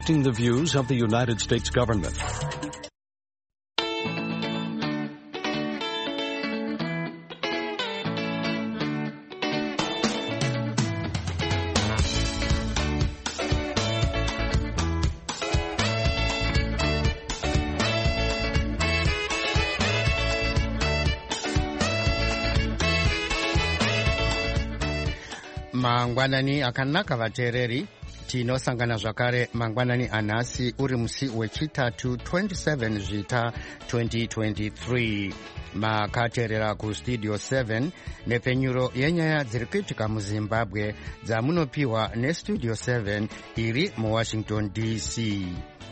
The views of the United States government. Mangwanani akanaka vateereri, tinosangana zvakare mangwanani anhasi uri musi wechitatu 27 zvita 2023. Makateerera kustudio 7 nepfenyuro yenyaya dziri kuitika muZimbabwe dzamunopiwa nestudio 7 iri muWashington DC.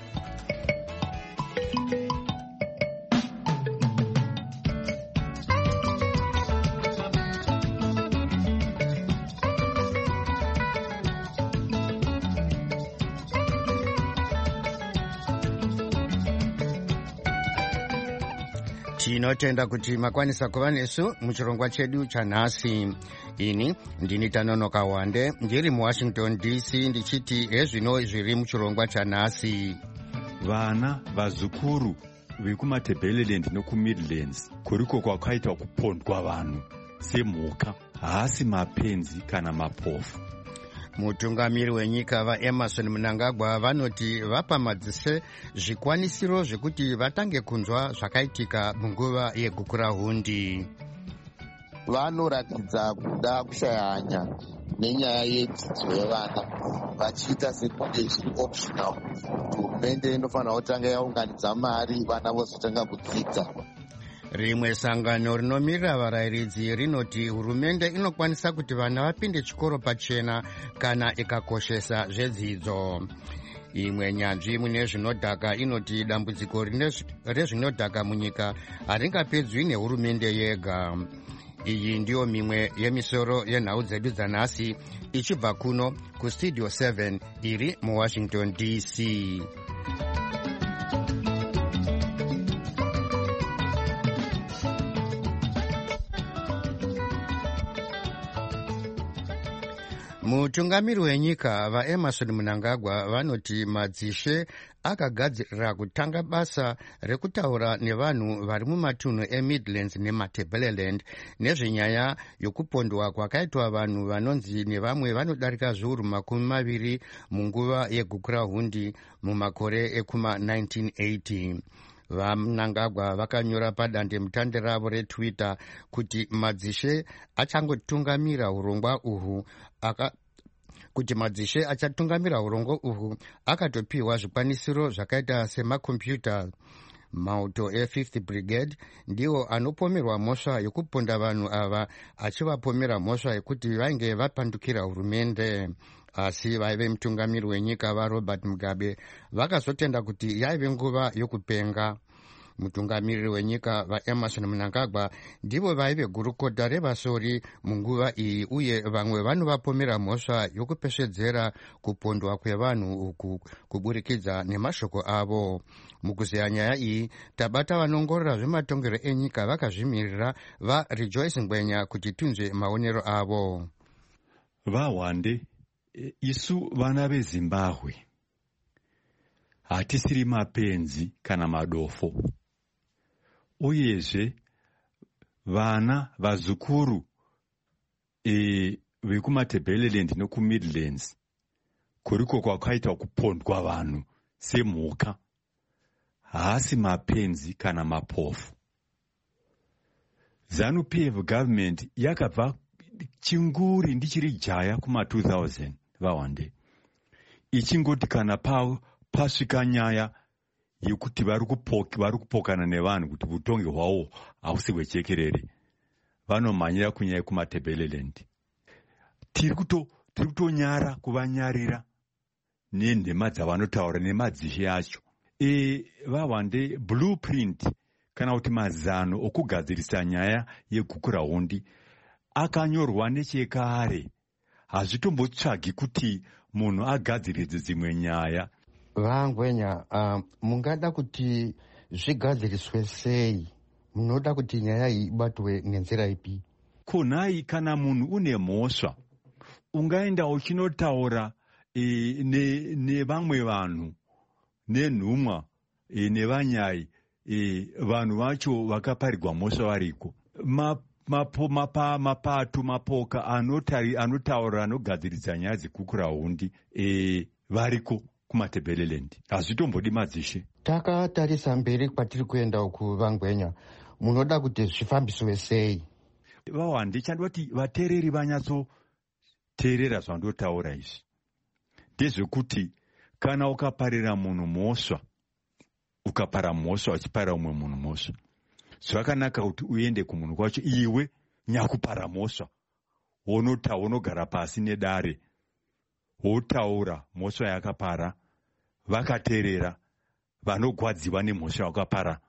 Tinotenda kuti makwanisa kuva nesu muchirongwa chedu chanhasi. Ini ndini Tanonoka Wande ndiri muWashington DC ndichiti hezvino zviri muchirongwa chanhasi. Vana vazukuru vekumaTebeleland nokuMidlands kuriko kwakaita kupondwa vanhu semhuka, haasi mapenzi kana mapofu. Mutungamiri wenyika vaEmmerson Mnangagwa vanoti vapamadzise zvikwanisiro zvekuti vatange kunzwa zvakaitika munguva yegukurahundi. Vanoratidza kuda kushaya hanya nenyaya yedzidzo yevana, vachiita sekunge zviri optional. Hurumende inofanira kutanga yaunganidza mari vana vozotanga kudzidza. Rimwe sangano rinomirira varayiridzi rinoti hurumende inokwanisa kuti vana vapinde chikoro pachena kana ikakoshesa zvedzidzo. Imwe nyanzvi mune zvinodhaka inoti dambudziko rezvinodhaka munyika haringapedzwi nehurumende yega. Iyi ndiyo mimwe yemisoro yenhau dzedu dzanhasi ichibva kuno kustudio 7 iri muWashington DC. Mutungamiri wenyika vaEmmerson Mnangagwa vanoti madzishe akagadzirira kutanga basa rekutaura nevanhu vari mumatunhu eMidlands nemaTebeleland nezvenyaya yokupondwa kwakaitwa vanhu vanonzi nevamwe vanodarika zviuru 20 munguva yegukurahundi mumakore ekuma1980. VaMnangagwa vakanyora padandemutande ravo reTwitter kuti madzishe achangotungamira urongwa uhu akatopiwa zvikwanisiro zvakaita semakombiyuta. Mauto e5th Brigade ndiwo anopomerwa mhosva yokuponda vanhu ava, achivapomera mhosva yekuti vainge vapandukira hurumende. Asi vaive mutungamiri wenyika vaRobert Mugabe vakazotenda kuti yaive nguva yokupenga. Mutungamiriri wenyika vaEmmerson Mnangagwa ndivo vaive gurukota revasori munguva iyi, uye vamwe vanovapomera mhosva yokupeshedzera kupondwa kwevanhu uku kuburikidza nemashoko avo. Mukuzeya nyaya iyi tabata vanongorora zvematongero enyika vakazvimirira vaRejoice Ngwenya kuti tinzwe maonero avo. Vawande, isu vana veZimbabwe hatisiri mapenzi kana madofo. Uyezve vana vazukuru vekumaTebeleland nokuMidlands kuriko kwakaita kupondwa vanhu semhuka, haasi mapenzi kana mapofu. ZANU-PF government yakabva chinguri ndichiri jaya kuma2000 vawande, ichingoti kana pasvika nyaya yekuti vari kupokana nevanhu kuti utongi hwavo hausi hwechekerere, vanomhanyira kunyaya yekumaTebeleland. Tiri kutonyara kuvanyarira nenhema dzavanotaura nemadzishe acho. Vawande, blueprint kana kuti mazano okugadzirisa nyaya yegukurahundi akanyorwa nechekare. Hazvitombotsvagi kuti munhu agadziridze dzimwe nyaya. Vangwenya, mungada kuti zvigadziriswe sei? Munoda kuti nyaya iyi ibatwe nenzira ipi? Kunai kana munhu une mhosva ungaenda uchinotaura nevamwe vanhu nenhumwa nevanyai vanhu vacho vakaparirwa mhosva variko. Mapato mapoka anotaura anogadziridza nyaya dzekukurahundi variko kuMatabeleland. Hazvitombodi madzishe. Takatarisa mberi kwatiri kuenda uku Vangwenya, munoda kuti zvifambiswe sei? Vawande chandoti vateereri vanyatsoteerera zvandotaura izvi ndezvekuti kana ukaparira munhu mhosva, ukapara mhosva uchiparira umwe munhu mhosva, zvakanaka kuti uende kumunhu kwacho iwe nyakupara mhosva, wonogara pasi nedare wotaura mhosva yakapara, vakateerera, vanogwadziwa nemhosva yakapara,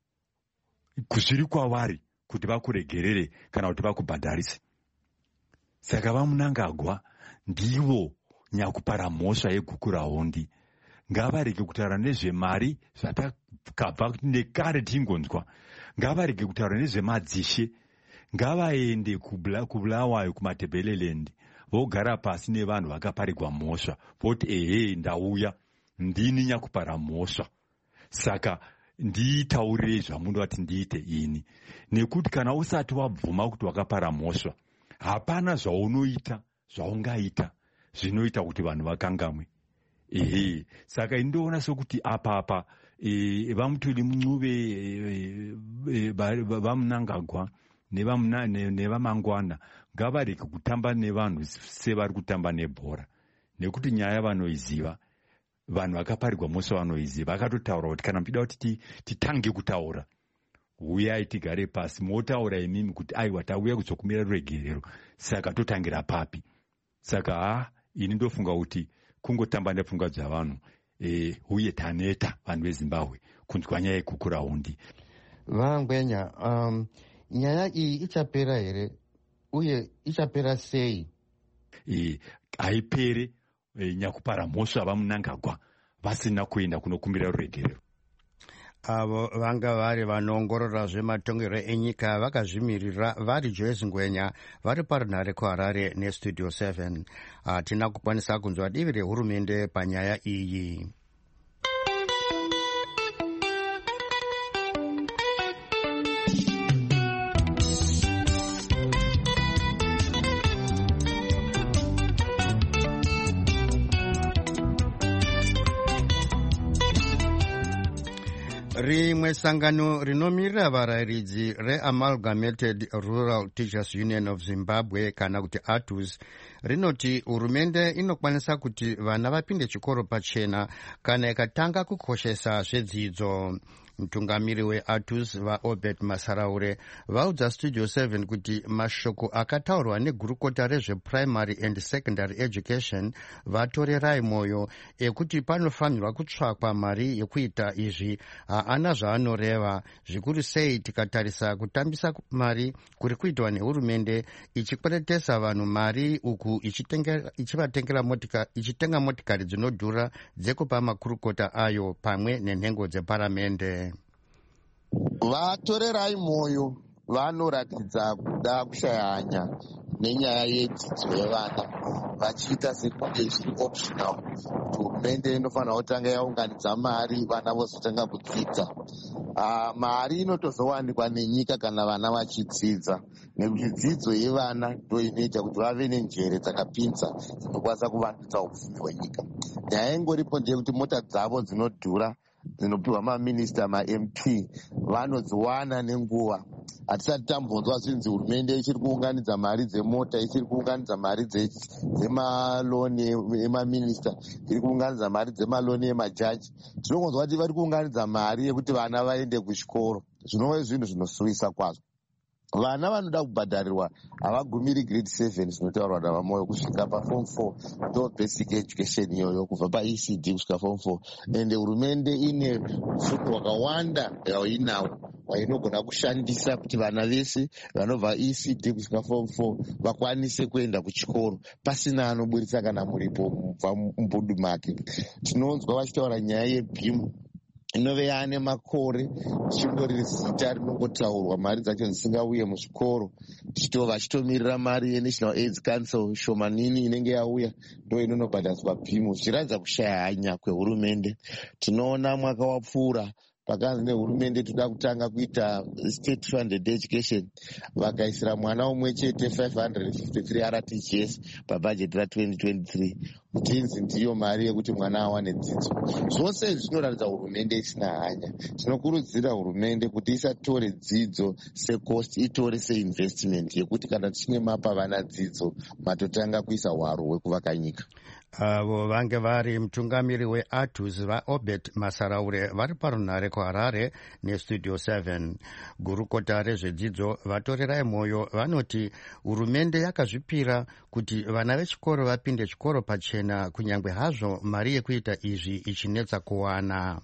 zviri kwavari kuti vakuregerere kana kuti vakubhadharise. Saka vaMunangagwa ndivo nyakupara mhosva yeGukurahundi. Ngavarege kutaura nezvemari zvatakabva nekare tingonzwa. Ngavarege kutaura nezvemadzishe. Ngavaende kuBulawayo kuMatabeleland vogara pasi nevanhu vakaparirwa mhosva voti ndauya ndini nyakupara mhosva, saka ndiitaurirei zvamunoda kuti ndiite ini. Nekuti kana usati wabvuma kuti wakapara mhosva, hapana zvaungaita zvinoita kuti vanhu vakangamwe. Saka indoona sokuti apa vamutuli Muncube, vaMunangagwa nevamangwana ngavareke kutamba nevanhu sevari kutamba nebhora, nekuti nyaya vanoiziva. Vanhu vakaparirwa mhosva vanoiziva, vakatotaura kuti kana muchida kuti titange kutaura, uyai tigare pasi, motaura imimi kuti aiwa tauya kuzokumira ruregerero, saka totangira papi. Saka ini ndofunga kuti kungotamba nepfungwa dzavanhu, uye taneta vanhu veZimbabwe kunzwa nyaya yeGukurahundi. Vangwenya, nyaya iyi ichapera here uye ichapera sei? Haipere nyakupara mhosva vaMunangagwa vasina kuenda kunokumbira ruregerero. Avo vanga vari vanoongorora zvematongero enyika vakazvimirira vari Joyce Ngwenya vari parunhare kuHarare neStudio 7. Hatina kukwanisa kunzwa divi rehurumende panyaya iyi. Rimwe sangano rinomirira varayiridzi reAmalgamated Rural Teachers Union of Zimbabwe kana kuti ATUS rinoti hurumende inokwanisa kuti vana vapinde chikoro pachena kana ikatanga kukoshesa zvedzidzo. Mutungamiri weATUS vaObert Masaraure vaudza Studio 7 kuti mashoko akataurwa negurukota rezveprimary and secondary education vatorerai mwoyo ekuti panofanirwa kutsvakwa mari yekuita izvi haana zvaanoreva, zvikuru sei tikatarisa kutambisa mari kuri kuitwa nehurumende ichikweretesa vanhu mari uku ichitenga motikari dzinodhura dzekupa makurukota ayo pamwe nenhengo dzeparamende. Vatorerai mwoyo vanoratidza kuda kushaya hanya nenyaya yedzidzo yevana vachiita sekunge zviri optional kuti hurumende inofanira kutanga yaunganidza mari vana vozotanga kudzidza. Mari inotozowanikwa nenyika kana vana vachidzidza, nekuti dzidzo yevana ndo inoita kuti vave nenjere dzakapinza dzinokwanisa kuvandudza upfumi hwenyika. Nyaya ingoripo ndeyekuti mota dzavo dzinodhura dzinopiwa maminista maMP vanodziwana nenguva. Hatisati tambonzwa zvinzi hurumende ichiri kuunganidza mari dzemota, ichiri kuunganidza mari dzemaloni emaminista, iri kuunganidza mari dzemaloni emajaji. Tinongonzwa kuti vari kuunganidza mari yekuti vana vaende kuchikoro. Zvinova zvinhu zvinosuvisa kwazvo. Vana vanoda kubhadharirwa havagumiri grade 7 zvinotaurwa navamoyo kusvika paform 4 ndo basic education iyoyo, kubva paECD kusvika form 4. Ende hurumende ine upfumi hwakawanda yainawo wainogona kushandisa kuti vana vese vanobva ECD kusvika form 4 vakwanise kuenda kuchikoro pasina anoburitsa kana muripo mubva mubhudu make. Tinonzwa vachitaura nyaya yeBeam inove yaane makore chingori zita rinongotaurwa, mari dzacho dzisingauye muzvikoro, vachitomirira mari yeNational AIDS Council shomanini inenge yauya ndo inonobhadhariswa bhimu, zvichiratidza kushaya hanya kwehurumende. Tinoona mwaka wapfuura pakanzi nehurumende toda kutanga kuita state funded education, vakaisira mwana umwe chete 553 RTGS pabhajeti ra2023 kuti inzi ndiyo mari yekuti mwana awane dzidzo. Zvose zvinoratidza hurumende isina hanya. Tinokurudzira hurumende kuti isatore dzidzo secost, itore seinvestment yekuti kana tichinge mapa vana dzidzo matotanga kuisa hwaro hwekuvaka nyika. Avo vange vari mutungamiri weATUS vaObert Masaraure vari parunhare kuHarare neStudio 7. Gurukota rezvedzidzo vaTorerai Moyo vanoti hurumende yakazvipira kuti vana vechikoro vapinde chikoro pachena, kunyange hazvo mari yekuita izvi ichinetsa kuwana.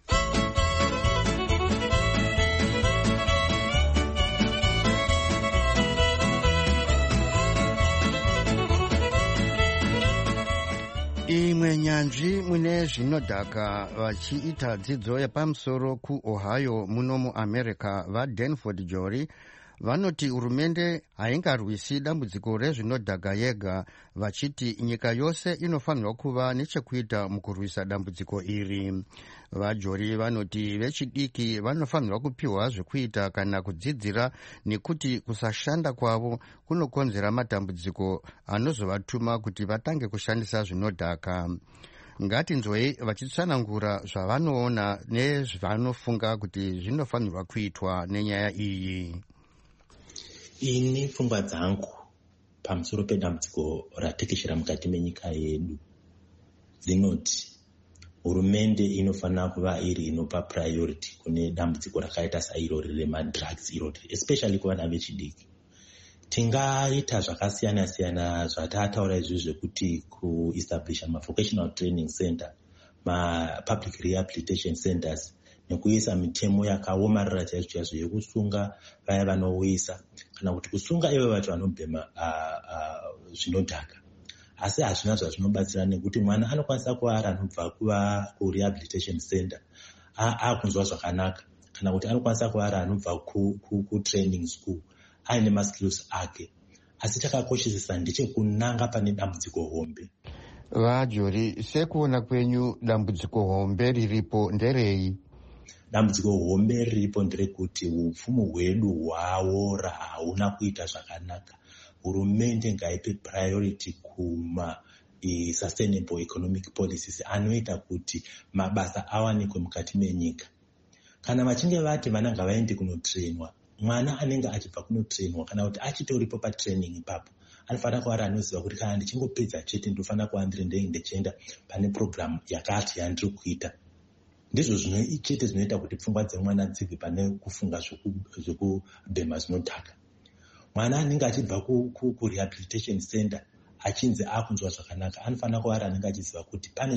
Imwe nyanzvi mune zvinodhaka vachiita dzidzo yepamusoro kuOhio muno muAmerica vaDanford Jory vanoti hurumende haingarwisi dambudziko rezvinodhaka yega, vachiti nyika yose inofanirwa kuva nechekuita mukurwisa dambudziko iri. VaJory vanoti vechidiki vanofanirwa kupiwa zvekuita kana kudzidzira, nekuti kusashanda kwavo kunokonzera matambudziko anozovatuma kuti vatange kushandisa zvinodhaka. Ngatinzwei vachitsanangura zvavanoona nezvavanofunga kuti zvinofanirwa kuitwa nenyaya iyi. Ini pfungwa dzangu pamusoro pedambudziko ratekeshera mukati menyika yedu dzinoti hurumende inofanira kuva iri inopa priority kune dambudziko rakaita sairori remadrugs irori, especially kuvana vechidiki. Tingaita zvakasiyana siyana zvatataura izvi zvekuti kuestablisha vocational training center, public rehabilitation centers, nekuisa mitemo yakaomarara chaizvo yekusunga vaya vanouyisa kana kuti kusunga ivo vacho vanobhema zvinodhaka. Asi hazvina zvazvinobatsira, nekuti mwana anokwanisa kuara anobva kurehabilitation center akunzwa zvakanaka, kana kuti anokwanisa kuara anobva kutraining school aine maskills ake. Asi chakakoshesesa ndechekunanga pane dambudziko hombe. VaJory, sekuona kwenyu dambudziko hombe riripo nderei? Dambudziko hombe riripo nderekuti upfumi hwedu hwaora, hauna kuita zvakanaka. Hurumende ngaipe priority kuma sustainable economic policies anoita kuti mabasa awanikwe mukati menyika. Kana vachinge vati vana ngavaende kunotrainwa, mwana anenge achibva kunotrainwa kana kuti achitoripo patraining ipapo anofanira kuva anoziva kuti kana ndichingopedza chete ndofanira kuva ndiri ndichienda pane program yakati yandiri kuita. Ndizvo chete zvinoita kuti pfungwa dzemwana dzibve pane kufunga zvekubhema zvinodhaka. Mwana anenge achibva kurehabilitation center achinzi akunzwa zvakanaka, anofanira kuva anenge achiziva kuti pane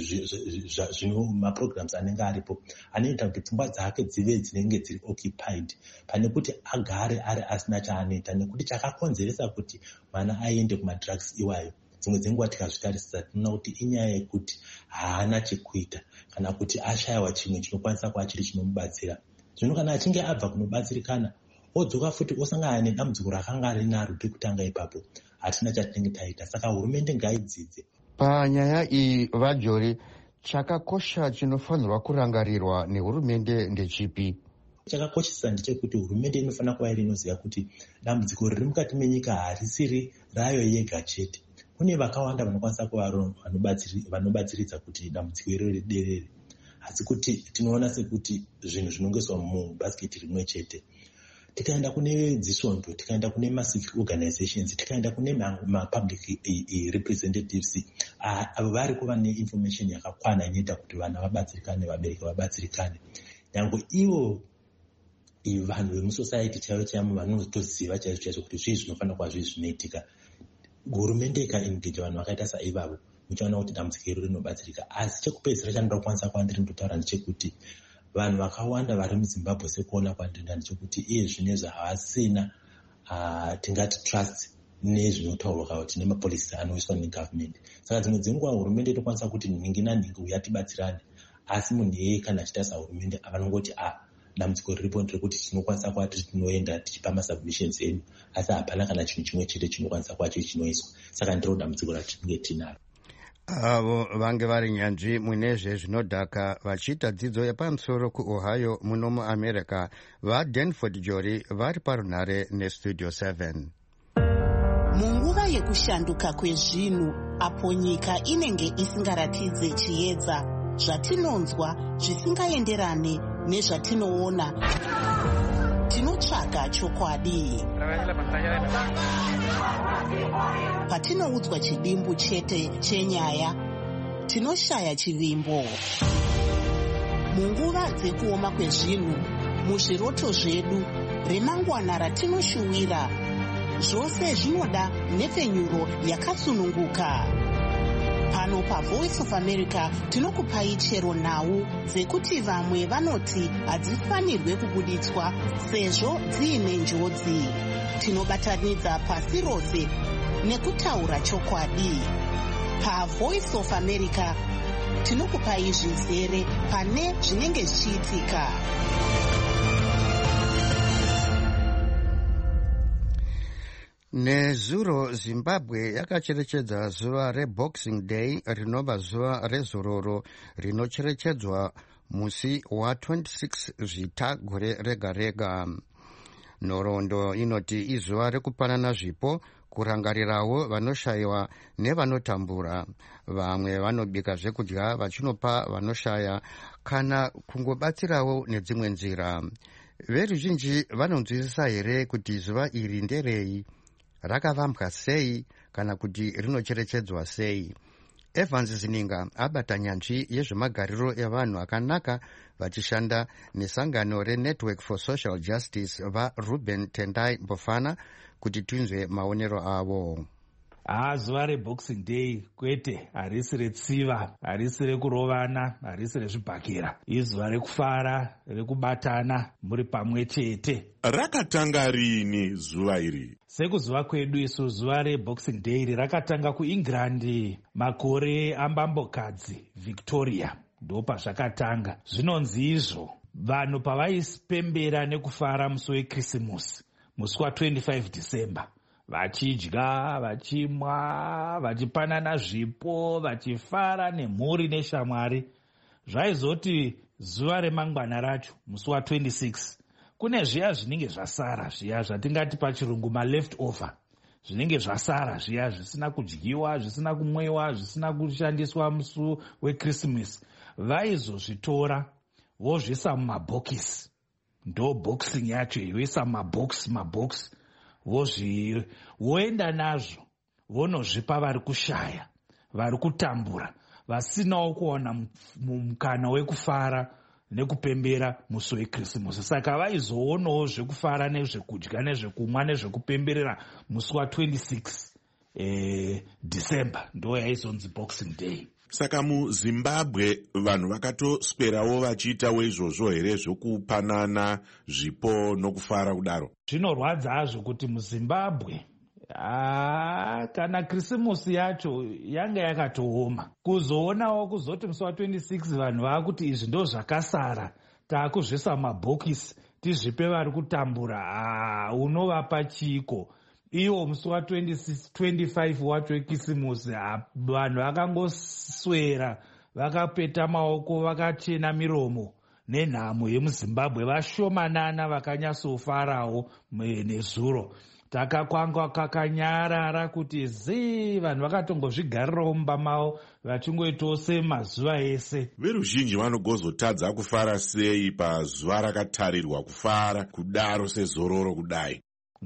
maprograms anenge aripo anoita kuti pfungwa dzake dzive dzinenge dziri occupied, pane kuti agare ari asina chaanoita, nekuti chakakonzeresa kuti mwana aende kumadrugs iwayo dzimwe dzenguva tikazvitarisisa tinoona kuti inyaya yekuti haana chekuita kana kuti ashayiwa chimwe chinokwanisa kuva chiri chinomubatsira. Zvino kana achinge abva kunobatsirikana odzoka futi osangana nedambudziko rakanga rinaro rekutanga ipapo, hatina chatinenge taita. Saka hurumende ngaidzidze panyaya iyi. VaJory, chakakosha chinofanirwa kurangarirwa nehurumende ndechipi? Chakakoshesa ndechekuti hurumende inofanira kuva iri inoziva kuti dambudziko riri mukati menyika harisiri rayo yega chete. Kune vakawanda vanokwanisa kuva vanobatsiridza kuti dambudziko iroro riderere, asi kuti tinoona sekuti zvinhu zvinongoiswa mubhasiketi rimwe chete. Tikaenda kune dzisvondo, tikaenda kune macivic organizations, tikaenda kune mapublic representatives, avo vari kuva neinformation yakakwana inoita kuti vana vabatsirikane, vabereki vabatsirikane. Nyange ivo vanhu vemusociety chaivo chaivo vanotoziva chaizvo kuti zvii zvinofanira kuva zvii zvinoitika. Hurumende ikaengeja vanhu vakaita saivavo, muchaona kuti dambudziko iro rinobatsirika. Asi chekupedzisira chandinoda kukwanisa kwandiri ndotaura ndechekuti vanhu vakawanda vari muZimbabwe sekuona kwandinda ndechekuti iye zvinezvi havasina tingati trust nezvinotaurwa kuti nemapolisi anoiswa negovernment. Saka dzimwe dzenguva hurumende inokwanisa kuti nhingi nanhingi uyatibatsirane, asi munhu iyeye kana achitarisa hurumende vanongoti dambudziko riripo nderekuti tinokwanisa kuva tiri tinoenda tichipa masubmissions enyu asi hapana kana chinhu chimwe chete chinokwanisa kuva chiri chinoiswa. Saka ndiro dambudziko ratinenge tinaro. Avo vange vari nyanzvi munezve zvinodhaka vachiita dzidzo yepamusoro kuOhio muno muamerica vaDanford Jori vari parunhare nestudio 7. Munguva yekushanduka kwezvinhu apo nyika inenge isingaratidze chiedza zvatinonzwa zvisingaenderane nezvatinoona, tinotsvaga chokwadi. Patinoudzwa chidimbu chete chenyaya, tinoshaya chivimbo. Munguva dzekuoma kwezvinhu, muzviroto zvedu, remangwana ratinoshuwira, zvose zvinoda nhepfenyuro yakatsununguka. Pano paVoice of America tinokupai chero nhau dzekuti vamwe vanoti hadzifanirwe kubuditswa sezvo dziine njodzi. Tinobatanidza pasi rose nekutaura chokwadi. PaVoice of America tinokupai zvizere pane zvinenge zvichiitika. Nezuro Zimbabwe yakacherechedza zuva reBoxing Day rinova zuva rezororo rinocherechedzwa musi wa26 zvita gore rega rega. Nhoroondo inoti izuva rekupanana zvipo, kurangarirawo vanoshayiwa nevanotambura. Vamwe vanobika zvekudya vachinopa vanoshaya kana kungobatsirawo nedzimwe nzira. Veruzhinji vanonzwisisa here kuti zuva iri nderei, rakavambwa sei kana kuti rinocherechedzwa sei? Evans Zininga abata nyanzvi yezvemagariro evanhu akanaka vachishanda nesangano reNetwork for Social Justice vaRuben Tendai Bofana kuti tinzwe maonero avo. Zuva reBoxing Day kwete, harisi retsiva, harisi rekurovana, harisi rezvibhakera. Izuva rekufara, rekubatana muri pamwe chete. Rakatanga rini zuva iri? Sekuzuva kwedu isu zuva reBoxing Day rakatanga kuEngland makore ambambokadzi Victoria. Ndopa zvakatanga. Zvinonzi izvo vanhu pavaipembera nekufara musi weKrisimusi, musi wa25 December. Vachidya, vachimwa, vachipanana zvipo, vachifara nemhuri neshamwari. Zvaizoti zuva remangwana racho, musi wa26, kune zviya zvinenge zvasara, zviya zvatingati pachirungu maleft over. Zvinenge zvasara, zviya zvisina kudyiwa, zvisina kumwewa, zvisina kushandiswa musi weKrisimasi. Vaizozvitora vozvisa mumabhokisi. Ndo boxing yacho yoisa mabhokisi. Voenda nazvo vonozvipa vari kushaya, vari kutambura, vasinawo kuona mukana wekufara nekupembera musi weKrisimasi. Saka vaizoonawo zvekufara nezvekudya nezvekumwa nezvekupemberera musi wa26 December. Ndo yaizonzi Boxing Day. Saka muZimbabwe vanhu vakatoswerawo vachiitawo izvozvo here, zvokupanana zvipo nokufara kudaro? Zvinorwadza hazvo kuti muZimbabwe kana Krisimusi yacho yanga yakatooma. Kuzoonawo kuzoti musi wa26 vanhu vakuti izvi ndo zvakasara, taakuzvisa mabhokisi tizvipe vari kutambura. Unovapa chiko? Iwo musi wa25 wacho weKrisimusi vanhu vakangoswera, vakapeta maoko, vakachena miromo nenhamo yemuZimbabwe. Vashomanana vakanyatsofarawo nezuro. Takakwanga kakanyarara kuti vanhu vakatongozvigarirawo mumba mavo vachingoitawo semazuva ese. Veruzhinji vanogozotadza kufara sei pazuva rakatarirwa kufara kudaro sezororo kudai?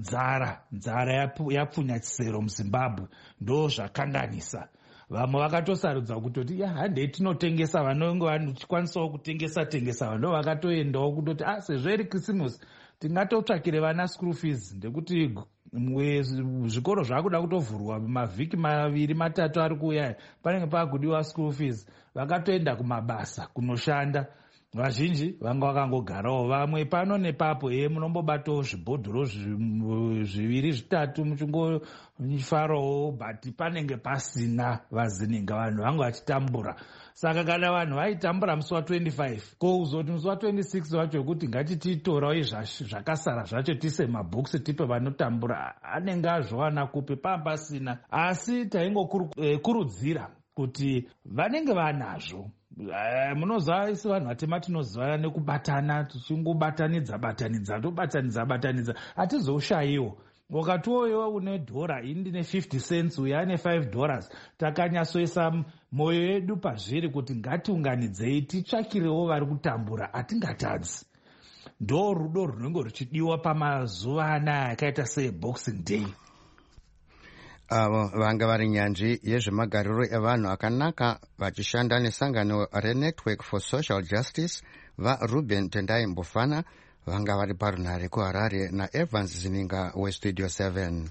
Nzara yapfunya chisero muZimbabwe, ndo zvakanganisa. Vamwe vakatosarudza kutoti handei tinotengesa, vanonge vanokwanisawo kutengesa vanhu vakatoendawo kutoti sezvo iri Krisimusi tingatotsvakire vana school fees, ndekuti zvikoro zvakuda kutovhurwa mavhiki 2-3 ari kuuya, panenge pakudiwa school fees. Vakatoenda kumabasa kunoshanda, vazhinji vanga vakangogarawo, vamwe pano nepapo munombobatawo zvibhodhoro 2 3 muchingofarawo, but panenge pasina vazininga, vanhu vanga vachitambura. Saka kana vanhu vaitambura musi wa25 kouzoti musi wa26 wacho kuti ngatititorawo zvakasara zvacho tise mabhokisi tipe vanotambura, anenge azvowana kupi pasina. Asi taingokurudzira kuti vanenge vanazvo, munoziva isi vanhu vatema tinoziva nekubatana, tichingobatanidza tobatanidza hatizoshayiwo. Wakatiwoyo une $1, ndine 50 cents, uye ane $5, takanyatsoisa mwoyo yedu pazviri kuti ngatiunganidzei titsvakirewo vari kutambura, hatingatadzi. Ndo rudo runenge ruchidiwa pamazuva anaya akaita seBoxing Day. Avo vanga vari nyanzvi yezvemagariro evanhu akanaka vachishanda nesangano reNetwork for Social Justice vaRuben Tendai Mbufana vanga vari parunhare kuHarare naEvans Zininga weStudio 7.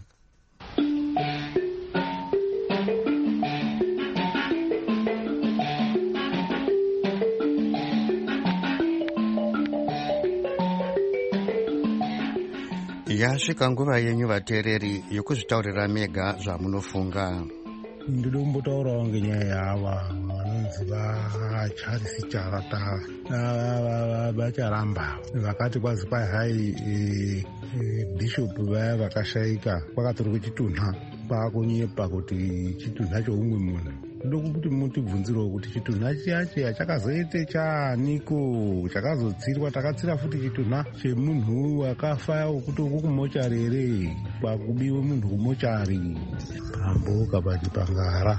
Yasvika nguva yenyu vateereri yokuzvitaurira mega zvamunofunga. Ndiri kumbotaurawo ngenyaya yava vanonzi vaCharles Charata vacharamba vakati kwazi kwai hai bhishopu vaya vakashayika kwakatorwa chitunha kwakunyepa kuti chitunha choumwe munhu. Ndoda kuti mutibvunzirewo kuti chitunha chiyachiya chakazoite chaaniko, chakazotsirwa, takatsira futi chitunha chemunhu wakafa wekuti uku kumochari ere, kwakubiwe munhu kumochari pamboka pachipangara.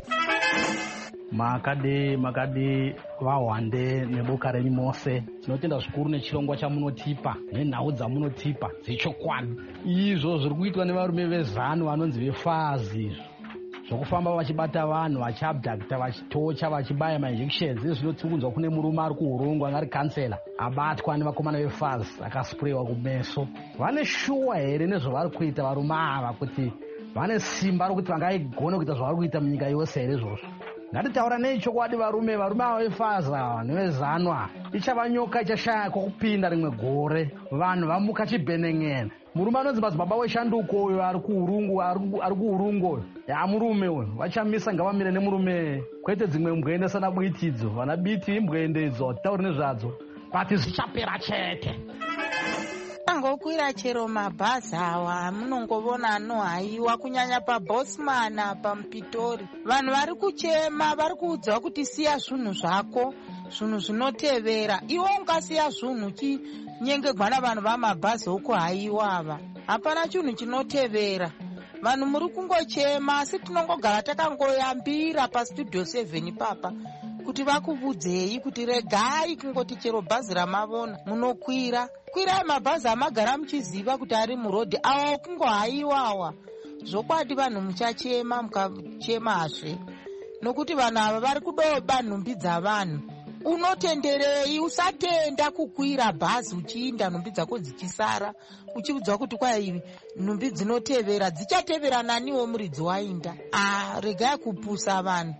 makadi vahwande neboka renyu mose, tinotenda zvikuru nechirongwa chamunotipa nenhau dzamunotipa dzechokwadi. Izvo zviri kuitwa nevarume vezano vanonzi vefazi, zvokufamba vachibata vanhu, vachiabdakta, vachitocha, vachibaya mainjections. Izvi zvinotsukunzwa kune murume ari kuurongwa, angari kansela, abatwa nevakomana vefazi akaspurewa kumeso. Vane shuwa here nezvavari kuita varume ava, kuti vane simba rokuti vangaigona kuita zvavari kuita munyika yose here izvozvo? Ngatitaura nechokwadi varume ava vefazi ava nevezanwa, ichavanyoka ichashaya kwokupinda rimwe gore. Vanhu vamuka chibheneng'ena. Murume anonzi madzibaba weshanduko uyo ari kuurungu uyo, murume uyo vachamisa ngavamire nemurume, kwete dzimwe mbwende sana bwitidzo, vana biti imbwende idzo hatitauri nezvadzo, pati zvichapera chete. Angokwira chero mabhazi awa munongovona anohaiwa, kunyanya paBosman paMupitori. Vanhu vari kuchema, vari kuudzwa kuti siya zvinhu zvako, zvinhu zvinotevera. Iwo ungasiya zvinhu chinyengegwa navanhu vamabhazi okuhaiwa ava, hapana chinhu chinotevera. Vanhu muri kungochema, asi tinongogara takangoyambira paStudio 7 papa kuti vakubudzei kuti regai kungoti chero bhazi ramavona munokwira. Kwirai mabhazi amagara muchiziva kuti ari murodhi, awa kungohaiwawa. Zvokwadi vanhu muchachema, mukachemazve, nokuti vanhu ava vari kudoba nhumbi dzavanhu. Unotenderei? Usatenda kukwira bhazi uchiinda nhumbi dzako dzichisara, uchiudzwa kuti kwai nhumbi dzinotevera dzichatevera naniwo muridzi wainda. Regai kupusa vanhu.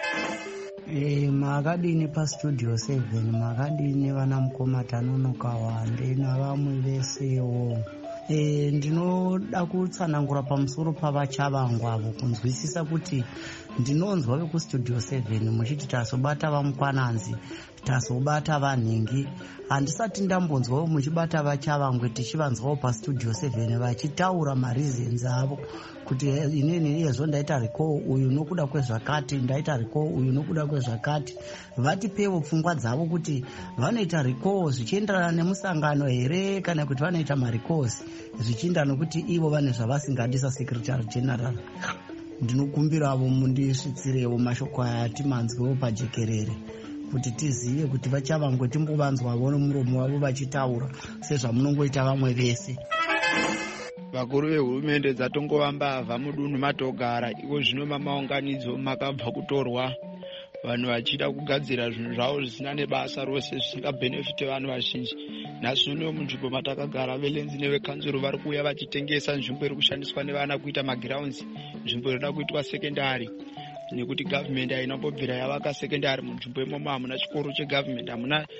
Makadini paStudio 7, makadini vana mukoma Tanonoka Wande navamwe vesewo. Ndinoda kutsanangura pamusoro pavachavangwa avo, kunzwisisa kuti ndinonzwa vekuStudio 7 muchiti tasobata vamukwananzi, tasobata vanhingi. Handisati ndambonzwawo muchibata vachavangwe tichivanzwawo paStudio 7 vachitaura mareasons avo kuti inini iyezvo ndaita recall uyu nokuda kwezvakati, ndaita recall uyu nokuda kwezvakati. Vatipewo pfungwa dzavo kuti vanoita recall zvichienderana nemusangano here kana kuti vanoita marecalls zvichienda nokuti ivo vane zvavasingadi saSecretary General. Ndinokumbiravo mundisvitsirewo mashoko aya timanzwewo pajekerere kuti tizive kuti vachavangwe timbovanzwavo nomuromo wavo vachitaura sezvamunongoita vamwe vese. Vakuru vehurumende dzatongovambavha mudunhu matogara, ivo zvino mamaunganidzo makabva kutorwa, vanhu vachida kugadzira zvinhu zvavo zvisina nebasa rose zvisingabhenefite vanhu vazhinji. Nhasi uno munzvimbo matakagara velenzi nevekanzuro vari kuuya vachitengesa nzvimbo iri kushandiswa nevana kuita magiraundi, nzvimbo inoda kuitwa sekendari, nekuti gavhimende haina kumbobvira yavaka sekendari munzvimbo imomo. Hamuna chikoro chegavhimende, hamuna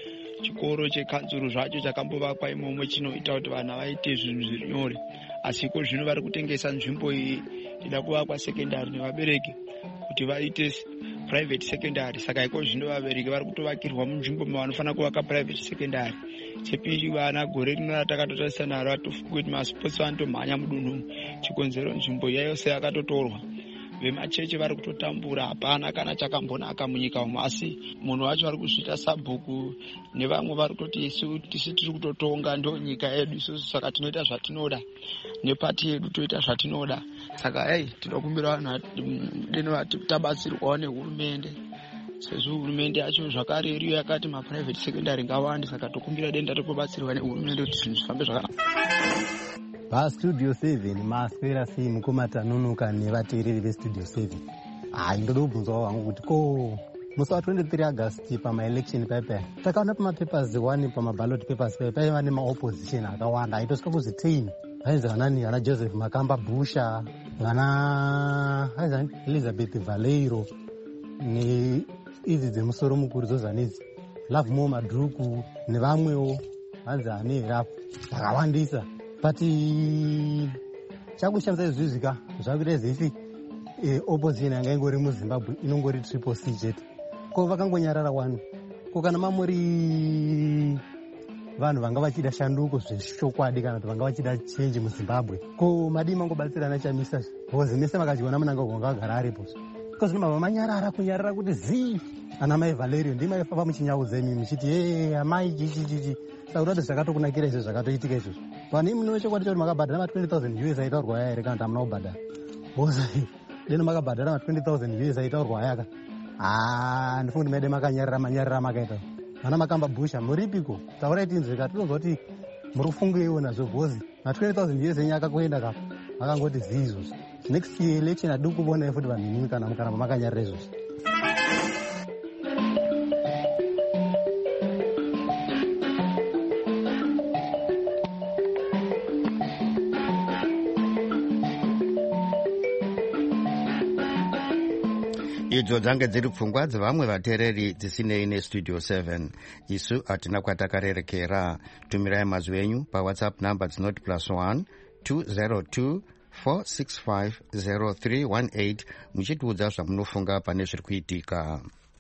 chikoro chekanzuru zvacho chakambovakwa imomo chinoita kuti vana vaite zvinhu zviri nyore. Asi ko zvino vari kutengesa nzvimbo iyi ida kuvakwa sekendari nevabereki kuti vaite private secondary. Saka iko zvino vabereki vari kutovakirwa munzvimbo mavanofanira kuvaka private secondary. Chepiri vana gore rino ratakatotarisa naro atofunga kuti masipotsi vanotomhanya mudunhu. Chikonzero nzvimbo yayose yakatotorwa. Vemachechi vari kutotambura, hapana kana chakambonaka munyika umu. Asi munhu wacho vari kuzviita sabhuku nevamwe vari kutoti isi tiri kutotonga ndo nyika yedu isusu, saka tinoita zvatinoda nepati yedu toita zvatinoda. Saka tinokumbira vanhu tabatsirwawo nehurumende, sezvo hurumende yacho zvakare iriyo yakati maprivate secondary ngawande. Saka tokumbira denda tokubatsirwa nehurumende kuti zvinhu zvifambe zvakanaka. Studio 7 maswera sei mukomatanonoka nevateereri vestudio 7. Ndoda kubvunzawo hangu kuti ko musi wa23 August pamaelection paipa takaona pamapapers 1 pamaballot papers paiva nemaopposition akawanda aitosvika kuzi 10. Vainzi vana Joseph Makamba Busha, vana Elizabeth Valeiro neidzi dzemusoro mukuru dzozanidzi Love Mo Madruku nevamwewo vanzi hanerapo vakawandisa. Pati chakushamisa izvizvika zvakuita zifi opposition yanga ingori muZimbabwe inongori triple C jet. Ko vakangonyarara wani. Ko kana mamuri vanhu vanga vachida shanduko zvezvokwadi kana kuti vanga vachida change muZimbabwe. Ko madii mangobatsirana chamisa hozi mese makajiona munanga kugara aripo. Ko zvino mama manyarara kunyarara kuti zi ana mai Valerio ndima yafa muchinyaudza imi muchiti amai chichichichi. Saka zvakatokunakira izvo zvakatoitika izvo. Vani muno chokwadi kuti makabhadhara ma20,000 US aitaurwa aya here kana kuti hamuna kubhadhara. Boza deno makabhadhara ma20,000 US aitaurwa aya ka. Ndifunga kuti mede manyarara makaita. Vana Makamba Busha muripiko? Taurai tinzwika tinonzwa kuti muri kufungewo nazvo bhozi. Ma20,000 US nyaka kuenda kapa. Vakangoti zizvo. Next election adu kubona futi vanhu kana makanyarara izvo. Idzo dzange dziri pfungwa dzevamwe vateereri dzisinei nestudio 7. Isu hatina kwatakarerekera. Tumirai mazwi enyu pawhatsapp number dzinoti +1 202 465 0318 muchitiudza zvamunofunga pane zviri kuitika.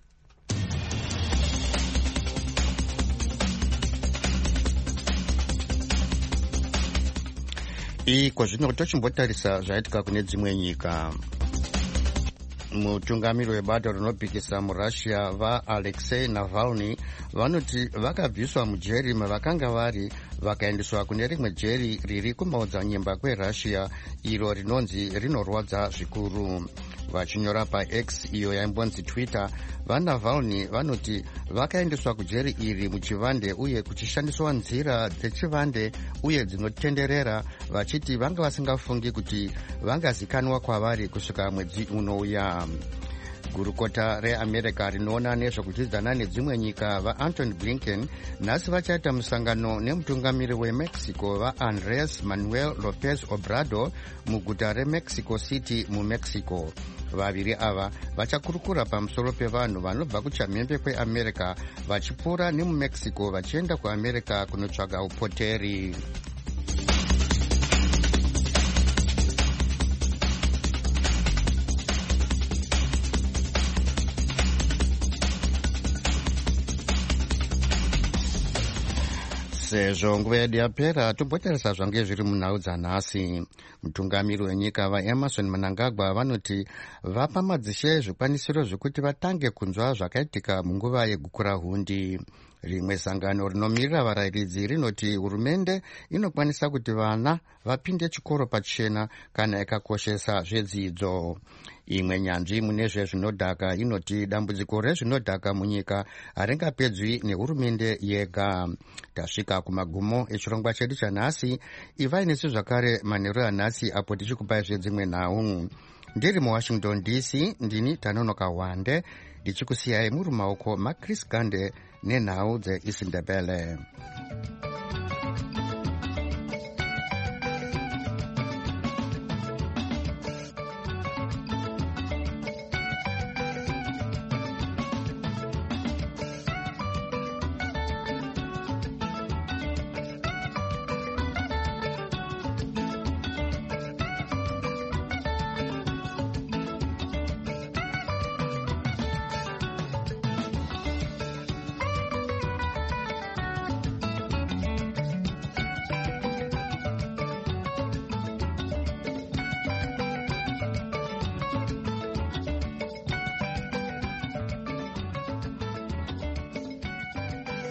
Kwazvino tochimbotarisa zvaitika kune dzimwe nyika. Mutungamiri webato rinopikisa muRussia vaAlexei Navalny vanoti vakabviswa mujeri mavakanga vari vakaendeswa kune rimwe jeri riri kumaodzanyemba kweRussia iro rinonzi rinorwadza zvikuru. Vachinyora paX iyo yaimbonzi Twitter, vaNavalny vanoti vakaendeswa kujeri iri muchivande uye kuchishandiswa nzira dzechivande uye dzinotenderera, vachiti vanga vasingafungi kuti vangazikanwa kwavari kusvika mwedzi unouya. Gurukota reAmerica rinoona nezvekudyidzana nedzimwe nyika vaAntony Blinken nhasi vachaita musangano nemutungamiri weMexico vaAndrés Manuel López Obrador muguta reMexico City muMexico. Vaviri ava vachakurukura pamusoro pevanhu vanobva kuchamhembe kweAmerica vachipfuura nemuMexico vachienda kuAmerica kunotsvaga upoteri. Sezvo nguva yedu yapera tombotarisa zvange zviri munhau dzanhasi. Mutungamiri wenyika vaEmerson Mnangagwa vanoti vapa madzishe zvikwanisiro zvekuti vatange kunzwa zvakaitika munguva yegukura hundi. Rimwe sangano rinomirira varayiridzi rinoti hurumende inokwanisa kuti vana vapinde chikoro pachena kana ikakoshesa zvedzidzo. Imwe nyanzvi mune zvezvinodhaka inoti dambudziko rezvinodhaka munyika haringapedzwi nehurumende yega. Tasvika kumagumo echirongwa chedu chanhasi. Ivai nesu zvakare manheru anhasi apo tichikupai zvedzimwe nhau. Ndiri muWashington DC ndini Tanonoka Wande ndichikusiyai muri maoko maChris Gande nenhau dzeIsindebele.